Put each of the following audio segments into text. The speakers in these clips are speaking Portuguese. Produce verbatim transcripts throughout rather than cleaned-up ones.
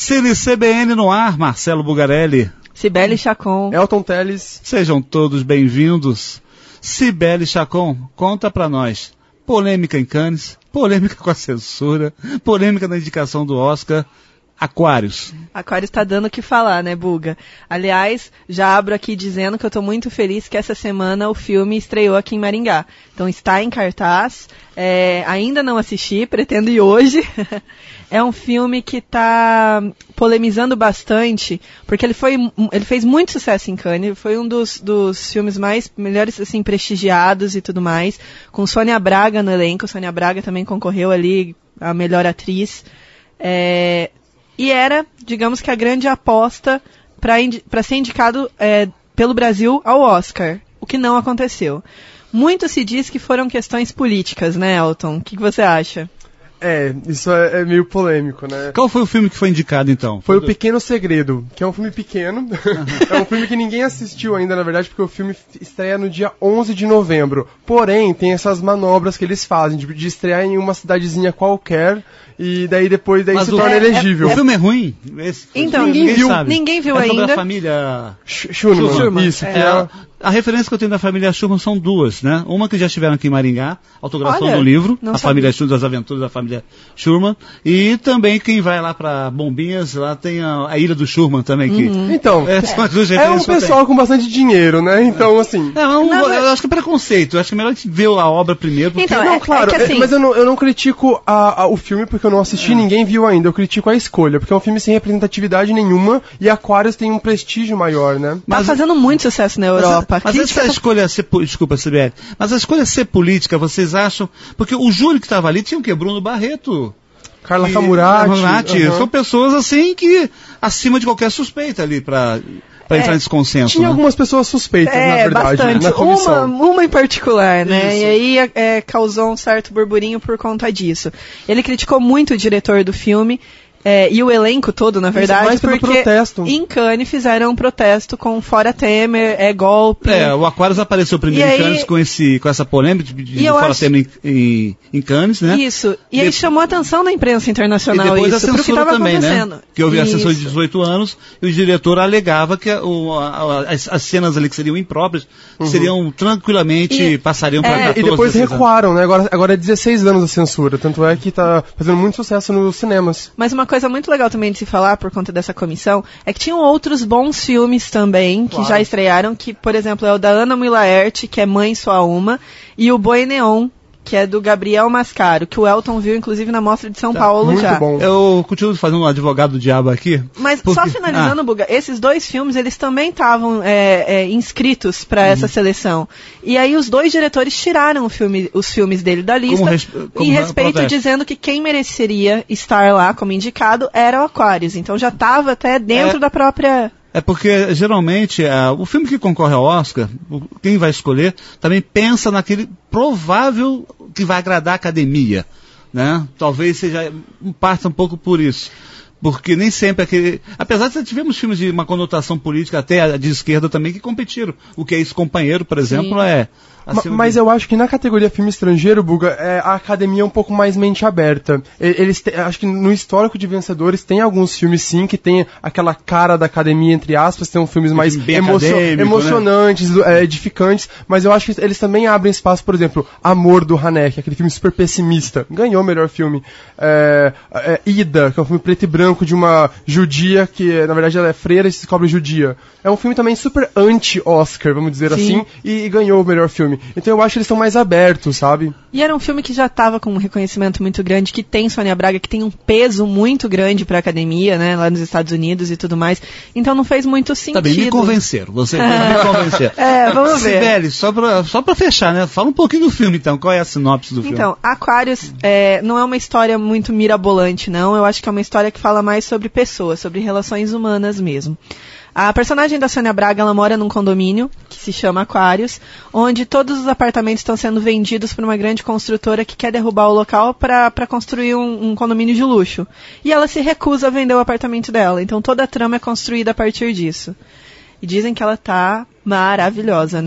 Cine C B N no ar, Marcelo Bugarelli. Cibele Chacon. Elton Teles. Sejam todos bem-vindos. Cibele Chacon, conta pra nós. Polêmica em Cannes, polêmica com a censura, polêmica na indicação do Oscar. Aquários. Aquários tá dando o que falar, né, Buga? Aliás, já abro aqui dizendo que eu tô muito feliz que essa semana o filme estreou aqui em Maringá. Então está em cartaz, é, ainda não assisti, pretendo ir hoje. É um filme que tá polemizando bastante, porque ele, foi, ele fez muito sucesso em Cannes, foi um dos, dos filmes mais, melhores, assim, prestigiados e tudo mais, com Sônia Braga no elenco. Sônia Braga também concorreu ali a melhor atriz. É... E era, digamos que a grande aposta para ser indicado é, pelo Brasil ao Oscar, o que não aconteceu. Muito se diz que foram questões políticas, né, Elton? O que, que você acha? É, isso é, é meio polêmico, né? Qual foi o filme que foi indicado, então? Foi O Pequeno Segredo, que é um filme pequeno. É um filme que ninguém assistiu ainda, na verdade, porque o filme estreia no dia onze de novembro. Porém, tem essas manobras que eles fazem, de, de estrear em uma cidadezinha qualquer, e daí depois daí Mas se o, torna é, elegível. É, o filme é ruim? Esse, então, ninguém, ninguém viu, sabe. Ninguém viu é ainda. Sobre a família Schurman. Schurman. Isso, é, que é... A referência que eu tenho da família Schurman são duas, né? Uma que já estiveram aqui em Maringá, autografando Olha, o livro, A sabia. Família Schurman, as aventuras da família Schurman, e também quem vai lá pra Bombinhas, lá tem a, a Ilha do Schurman também. Que, uhum. Então, é, é, é um pessoal com bastante dinheiro, né? Então, assim... É, um, eu verdade... acho que é preconceito, eu acho que é melhor a gente ver a obra primeiro. Porque... Então, não, é, claro, é que assim... mas eu não, eu não critico a, a, o filme porque eu não assisti, é. ninguém viu ainda, eu critico a escolha, porque é um filme sem representatividade nenhuma, e Aquários tem um prestígio maior, né? Mas, tá fazendo muito sucesso na Europa. Mas, mas essa escolha ser... Desculpa, Sibeli. Mas a escolha ser política, vocês acham... Porque o júri que estava ali tinha o quê? Bruno Barreto. Carla Camurati. Uhum. São pessoas, assim, que... Acima de qualquer suspeita ali, para para é, entrar nesse consenso. Tinha né? algumas pessoas suspeitas, é, na verdade, bastante. na comissão. Uma, uma em particular, né? Isso. E aí é, causou um certo burburinho por conta disso. Ele criticou muito o diretor do filme, É, e o elenco todo, na verdade, Isso, porque protesto. Em Cannes fizeram um protesto com Fora Temer, é golpe. É, o Aquarius apareceu primeiro e em aí, Cannes com, esse, com essa polêmica de, de Fora acho... Temer em, em, em Cannes, né? Isso, e de... aí chamou a atenção da imprensa internacional e depois isso, a censura que também, acontecendo. Né? Que houve isso. a censura de dezoito anos e o diretor alegava que a, o, a, as, as cenas ali que seriam impróprias uhum. seriam tranquilamente, e, passariam para é, quatorze, e depois recuaram, né? Agora, agora é dezesseis anos a censura, tanto é que tá fazendo muito sucesso nos cinemas. Mas uma coisa muito legal também de se falar por conta dessa comissão é que tinham outros bons filmes também que claro. já estrearam, que por exemplo é o da Ana Mui Laerte, que é Mãe Só Uma, e o Boi Neon, que é do Gabriel Mascaro, que o Elton viu inclusive na Mostra de São tá, Paulo muito já. Bom. Eu continuo fazendo um advogado do diabo aqui. Mas porque... só finalizando, ah. Buga, esses dois filmes, eles também estavam é, é, inscritos para uhum. essa seleção. E aí os dois diretores tiraram o filme, os filmes dele da lista, como res... como em respeito, protesto. dizendo que quem mereceria estar lá como indicado era o Aquarius. Então já estava até dentro é... da própria... É porque, geralmente, uh, o filme que concorre ao Oscar, o, quem vai escolher, também pensa naquele provável que vai agradar a academia, né? Talvez seja, parte um pouco por isso. Porque nem sempre aquele... Apesar de tivemos filmes de uma conotação política, até de esquerda também, que competiram. O Que é Esse Companheiro, por exemplo, Sim. é... Mas de... eu acho que na categoria filme estrangeiro, Buga, é, a academia é um pouco mais mente aberta. Eles te, acho que no histórico de vencedores tem alguns filmes sim que tem aquela cara da academia, entre aspas, tem uns filmes mais emo emocionantes, né? é, edificantes, mas eu acho que eles também abrem espaço, por exemplo, Amor do Haneke, aquele filme super pessimista, ganhou o melhor filme. É, é, Ida, que é um filme preto e branco de uma judia que, na verdade, ela é freira e se descobre judia. É um filme também super anti-Oscar, vamos dizer sim. assim, e, e ganhou o melhor filme. Então eu acho que eles estão mais abertos, sabe? E era um filme que já estava com um reconhecimento muito grande, que tem Sônia Braga, que tem um peso muito grande para a academia, né, lá nos Estados Unidos e tudo mais. Então não fez muito sentido. Tá bem, me convenceram. Você vai me convencer. É, vamos ver. Sibeli, só pra, só pra fechar, né? Fala um pouquinho do filme, então. Qual é a sinopse do filme? Então, Aquarius é, não é uma história muito mirabolante, não. Eu acho que é uma história que fala mais sobre pessoas, sobre relações humanas mesmo. A personagem da Sônia Braga, ela mora num condomínio que se chama Aquarius, onde todos os apartamentos estão sendo vendidos por uma grande construtora que quer derrubar o local para construir um, um condomínio de luxo. E ela se recusa a vender o apartamento dela, então toda a trama é construída a partir disso. E dizem que ela tá maravilhosa, né?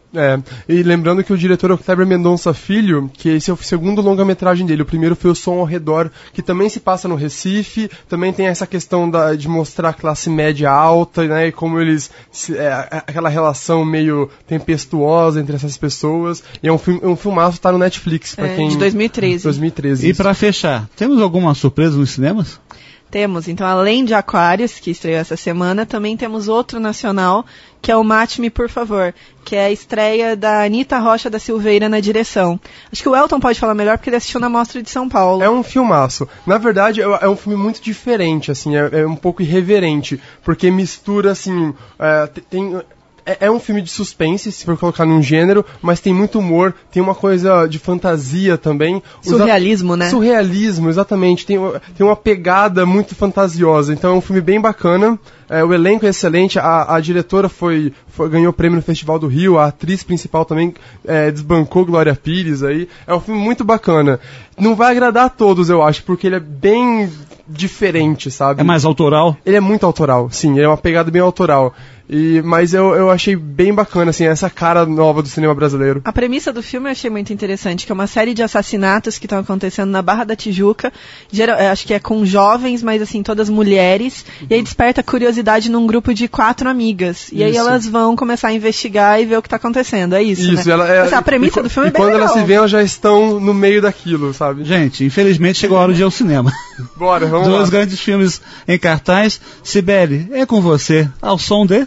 É, e lembrando que o diretor é o Kleber Mendonça Filho, que esse é o segundo longa-metragem dele. O primeiro foi O Som ao Redor, que também se passa no Recife, também tem essa questão da, de mostrar a classe média alta, né, e como eles, se, é, aquela relação meio tempestuosa entre essas pessoas. E é um, filme, um filmaço, tá no Netflix, pra é, quem... de dois mil e treze. dois mil e treze. E pra fechar, temos alguma surpresa nos cinemas? Temos, então, além de Aquários, que estreou essa semana, também temos outro nacional, que é o Mate-me, por favor, que é a estreia da Anitta Rocha da Silveira na direção. Acho que o Elton pode falar melhor, porque ele assistiu na Mostra de São Paulo. É um filmaço. Na verdade, é um filme muito diferente, assim, é, é um pouco irreverente, porque mistura, assim, é, tem... É um filme de suspense, se for colocar num gênero, mas tem muito humor, tem uma coisa de fantasia também. Surrealismo, né? Surrealismo, exatamente. Tem, tem uma pegada muito fantasiosa. Então é um filme bem bacana. É, o elenco é excelente. A, a diretora foi, foi, ganhou prêmio no Festival do Rio. A atriz principal também é, desbancou Glória Pires aí. É um filme muito bacana. Não vai agradar a todos, eu acho, porque ele é bem diferente, sabe? É mais autoral? Ele é muito autoral, sim. Ele é uma pegada bem autoral. E, mas eu, eu achei bem bacana, assim, essa cara nova do cinema brasileiro. A premissa do filme eu achei muito interessante, que é uma série de assassinatos que estão acontecendo na Barra da Tijuca. Geral, acho que é com jovens, mas assim, todas mulheres. Uhum. E aí desperta curiosidade num grupo de quatro amigas. E isso. Aí elas vão começar a investigar e ver o que está acontecendo. É isso, isso né? Ela é, Essa, a premissa e, do filme e é bem quando legal. Elas se veem, elas já estão no meio daquilo, sabe? Gente, infelizmente chegou a hora de ir ao cinema. Bora, vamos Dois lá. Dois grandes filmes em cartaz. Sibeli, é com você. Ao som de...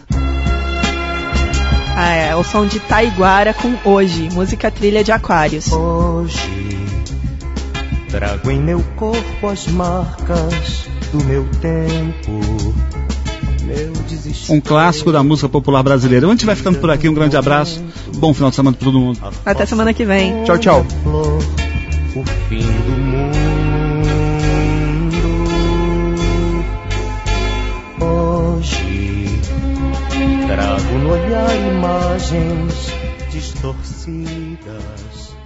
Ah, é, o som de Taiguara com Hoje, música trilha de Aquários. Hoje trago em meu corpo as marcas do meu tempo, meu desespero. Um clássico da música popular brasileira. A gente vai ficando por aqui, um grande abraço, bom final de semana para todo mundo. Até semana que vem. Tchau, tchau. O fim do mundo. Hoje trago no olhar imagens distorcidas